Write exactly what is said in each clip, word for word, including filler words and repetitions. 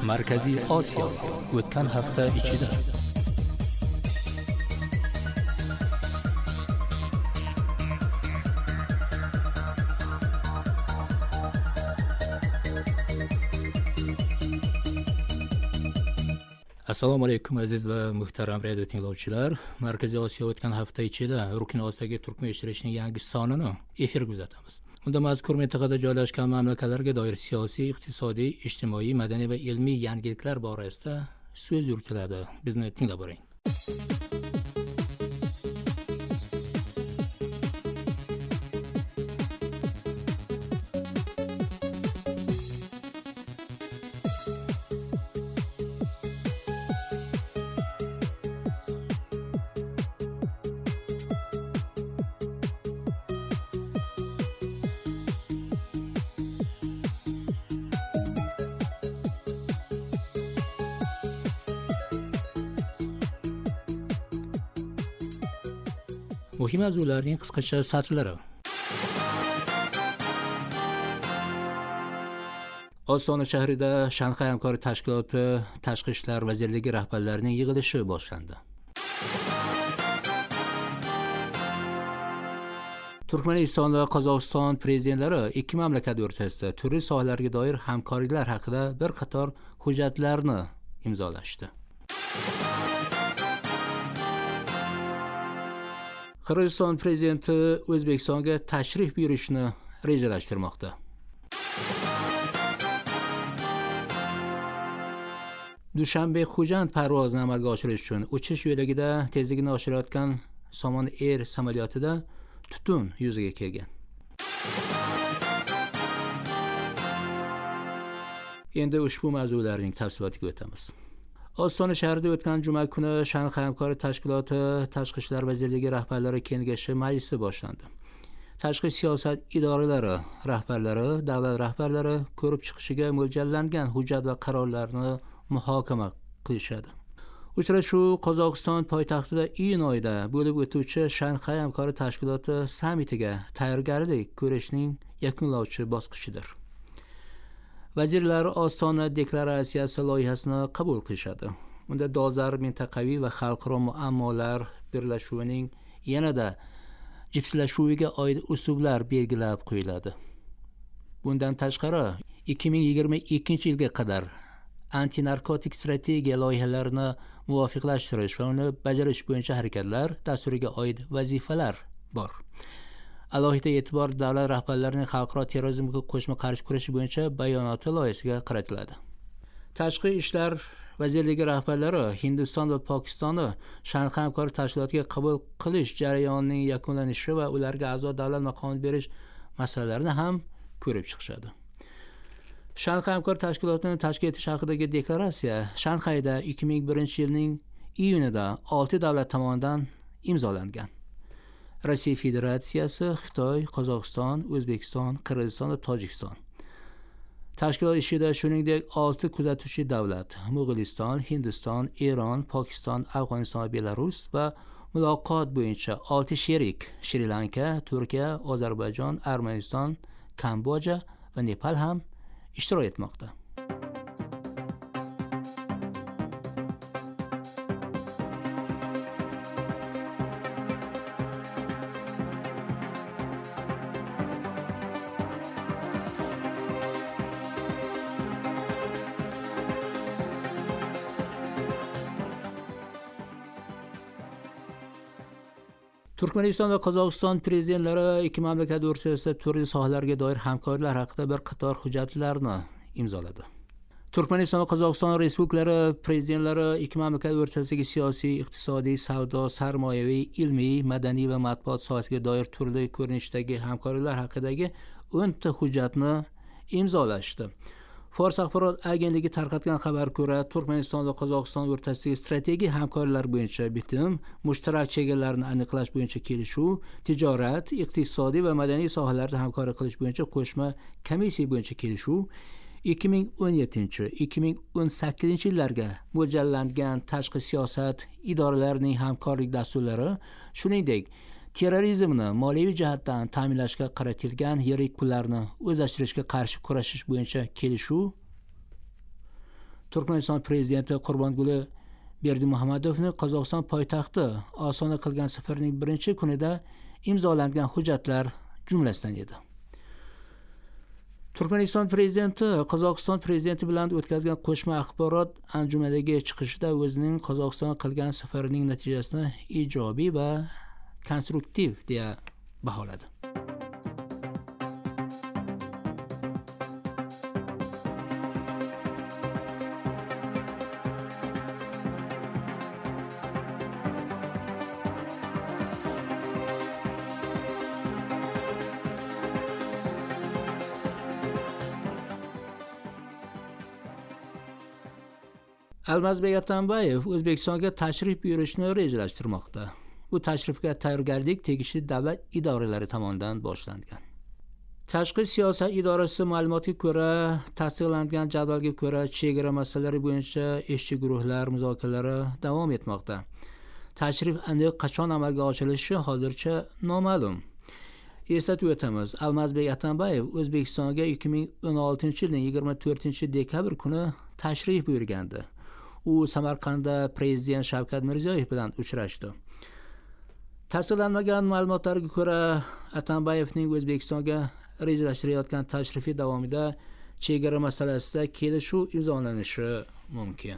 Markaziy Osiyo o'tgan hafta ichida. Assalomu alaykum aziz va muhtaram radio tinglovchilar. Markaziy Osiyo o'tgan hafta ichida Rukn Osiyoga turkman eshittirishning yangi sonini efirga uzatamiz. Unda mazkur mintaqada joylashgan mamlakatlarga doir siyosiy, iqtisodiy, ijtimoiy, madaniy va ilmiy yangiliklar borasida so'z yuritiladi. Bizni tinglab boring. Muhim mavzularning qisqacha satrlari. Ostona shahrida Shanxay hamkorlik tashkiloti tashqi ishlar vazirligi rahbarlarining yig'ilishi boshlandi. Turkmaniston va Qozog'iston prezidentlari ikki mamlakat o'rtasida turli sohalarga doir hamkorliklar haqida bir qator hujjatlarni imzolashdi. Qirg'iziston prezidenti O'zbekistonga tashrif buyurishni rejalashtirmoqda. Dushanbe-Xo'jand parvozini amalga oshirish uchun uchish yo'lagida tezligini oshirayotgan Somon Air samolyotida tutun yuzaga kelgan. Endi ushbu mavzularning tafsilotiga o'tamiz. Ostona shahrida o'tgan juma kuni Shanxay hamkorlik tashkiloti tashqi ishlar vazirligi rahbarlari kengashi majlisi boshlandi. Tashqi siyosat idoralari rahbarlari, davlat rahbarlari ko'rib chiqishiga mo'ljallangan hujjat va qarorlarni muhokama qilishadi. Uchrashuv Qozog'iston poytaxtida iyun oyida bo'lib o'tuvchi Shanxay hamkorlik tashkiloti sammitiga tayyorgarlik ko'rishning yakunlovchi bosqichidir. Vazirlar Ostona deklaratsiyasi loyihasini qabul qilishadi. Unda dolzarb mintaqaviy va xalqaro muammolar birlashuvining yanada jipslashuviga oid uslublar belgilab qo'yiladi. Bundan tashqari, ikki ming yigirma ikkinchi yilga qadar anti-narkotik strategiya loyihalarini muvofiqlashtirish va uni bajarish bo'yicha harakatlar dasturiga oid vazifalar bor. Alohida e'tibor davlat rahbarlarining xalqaro terrorizmga qo'shma qarshi kurashish bo'yicha bayonoti loyihasiga qaratiladi. Tashqi ishlar vazirligi rahbarlari Hindiston va Pokistonni Shanxay hamkorlik tashkilotiga qabul qilish jarayonining yakunlanishi va ularga a'zo davlat maqomini berish masalalarini ham ko'rib chiqishadi. Shanxay hamkorlik tashkilotini tashkil etish haqidagi deklaratsiya Shanxayda ikki ming birinchi yilning iyunida olti davlat tomonidan imzolangan. Rossiya Federatsiyasi, Xitoy, Qozog'iston, O'zbekiston, Qirg'iziston va Tojikiston. Tashkilot ishida shuningdek olti kuzatuvchi davlat: Mo'g'uliston, Hindiston, Eron, Pokiston, Afg'oniston va Belarus va muloqot bo'yicha olti sherik: Shri Lanka, Turkiya, Ozarbayjon, Armaniston, Kamboja va Nepal ham ishtirok etmoqda. Turkmaniston va Qozog'iston prezidentlari ikki mamlakat o'rtasida turli sohalarga doir hamkorliklar haqida bir qator hujjatlarni imzoladi. Turkmaniston va Qozog'iston respublikalari prezidentlari ikki mamlakat o'rtasidagi siyosiy, iqtisodiy, savdo, sarmoyaviy, ilmiy, madaniy va matbuot sohasiga doir turli ko'rinishdagi hamkorliklar haqidagi o'n ta hujjatni imzolashdi. Fors axborot agentligi tarqatgan xabarga ko'ra, Turkmaniston va Qozog'iston o'rtasidagi strategik hamkorliklar bo'yicha bitim, mushtarak chegaralarni aniqlash bo'yicha kelishuv, tijorat, iqtisodiy va madaniy sohalarda hamkorlik qilish bo'yicha qo'shma komissiya bo'yicha kelishuv, ikki ming o'n yettinchi - ikki ming o'n sakkizinchi yillarga mo'ljallangan tashqi siyosat idoralarining hamkorlik dasturlari, shuningdek terrorizmni moliyaviy jihatdan ta'minlashga qaratilgan yirik pullarni o'zlashtirishga qarshi kurashish bo'yicha kelishuv, Turkmaniston prezidenti Qurbonguli Berdimuhamedovning Qozog'iston poytaxti Ostona qilgan safarining birinchi kunida imzolangan hujjatlar jumlasidan edi. Turkmaniston prezidenti Qozog'iston prezidenti bilan o'tkazgan qo'shma axborot anjumanidagi chiqishida o'zining Qozog'iston qilgan safarining natijasini ijobiy va konstruktiv deya baholadi. Almazbek Atambayev O'zbekistonga tashrif buyurishni rejalashtirmoqda. Bu tashrifga tayyorgarlik tegishli davlat idoralari tomonidan boshlangan. Tashqi siyosat idorasi ma'lumotiga ko'ra, tasdiqlangan jadvalga ko'ra chegara masalalari bo'yicha ishchi guruhlar muzokaralari davom etmoqda. Tashrif aniq qachon amalga oshirilishi hozircha noma'lum. Eslatib o'tamiz, Almazbek Atambayev O'zbekistonga ikki ming o'n oltinchi yilning yigirma to'rtinchi dekabr kuni tashrif buyurgandi. U Samarqandda prezident Shavkat Mirziyoyev bilan uchrashdi. Tasdiqlanmagan ma'lumotlarga ko'ra, Atambayevning O'zbekistonga rejalashtirayotgan tashrifi davomida chegara masalasida kelishuv imzolanishi mumkin.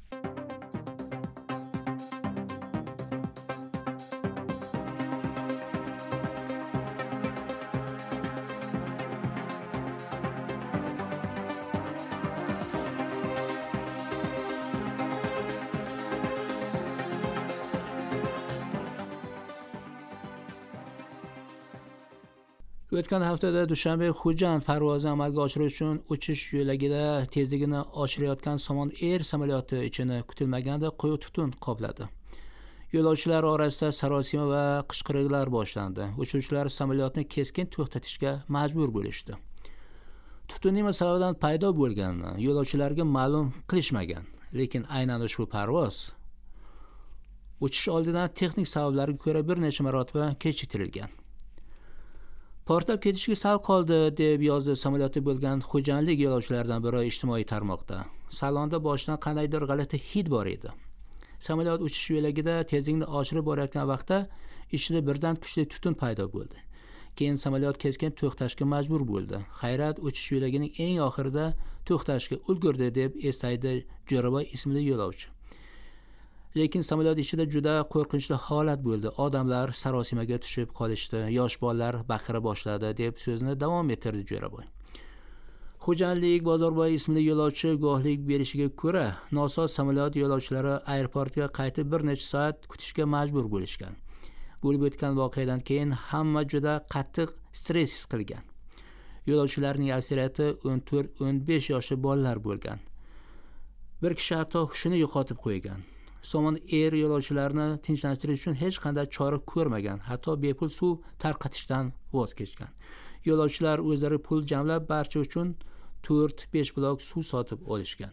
O'tgan haftada Dushanbe Xo'jand parvozi amalga oshirish uchun uchish yo'lagida tezligini oshirayotgan Somon Air samolyoti ichini kutilmaganda quyuq tutun qopladi. Yo'lovchilar orasida sarosima va qichqiriqlar boshlandi. Uchuvchilar samolyotni keskin to'xtatishga majbur bo'lishdi. Tutun nima sababdan paydo bo'lganini yo'lovchilarga ma'lum qilishmagan, lekin aynan ushbu parvoz uchish oldidan texnik sabablarga ko'ra bir necha marotaba kechiktirilgan. Portlab ketishga sal qoldi deb yozdi samolyotda bo'lgan xo'jaanlik yo'lovchilaridan biri ijtimoiy tarmoqda. Salonda boshidan qandaydir g'alati hid bor edi. Samolyot uchish yo'lagida tezlikni oshirib borayotgan vaqtda ichida birdan kuchli tutun paydo bo'ldi. Keyin samolyot keskin to'xtashga majbur bo'ldi. Hayrat, uchish yo'lagining eng oxirida to'xtashga ulgurdi deb eslaydi Jo'raboy ismli yo'lovchi. Lekin samolyot ichida juda qo'rqinchli holat bo'ldi. Odamlar sarosimaga tushib qolishdi, yosh bolalar baqira boshladi deb so'zini davom ettirdi Jo'raboy. Xo'jaanlik Bozorboy ismli yo'lovchi guvohlik berishiga ko'ra, nosoz samolyot yo'lovchilari aeroportga qaytib bir necha soat kutishga majbur bo'lishgan. Bo'lib o'tgan voqeadan keyin hamma juda qattiq stress his qilgan. Yo'lovchilarning aksariyati o'n to'rt o'n besh yoshli bolalar bo'lgan. Bir kishi hatto hushini yo'qotib qo'ygan. Somon Air yo'lovchilarni tinchlantirish uchun hech qanday chora ko'rmagan, hatto bepul suv tarqatishdan voz kechgan. Yo'lovchilar o'zlari pul jamlab barcha uchun to'rt besh blok suv sotib olishgan.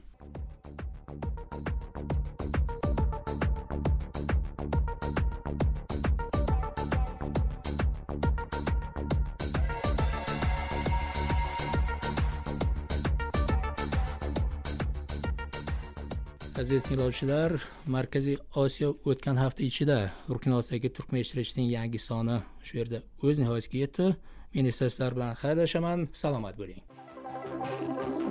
Aziz tinglovchilar, Markaziy Osiyo o'tgan hafta ichida Rukn Osiyoga turkmanlashtirishning yangi soni shu yerda o'z nihoyasiga yetdi. Men esa sizlar bilan xayrlashaman. Salomat bo'ling.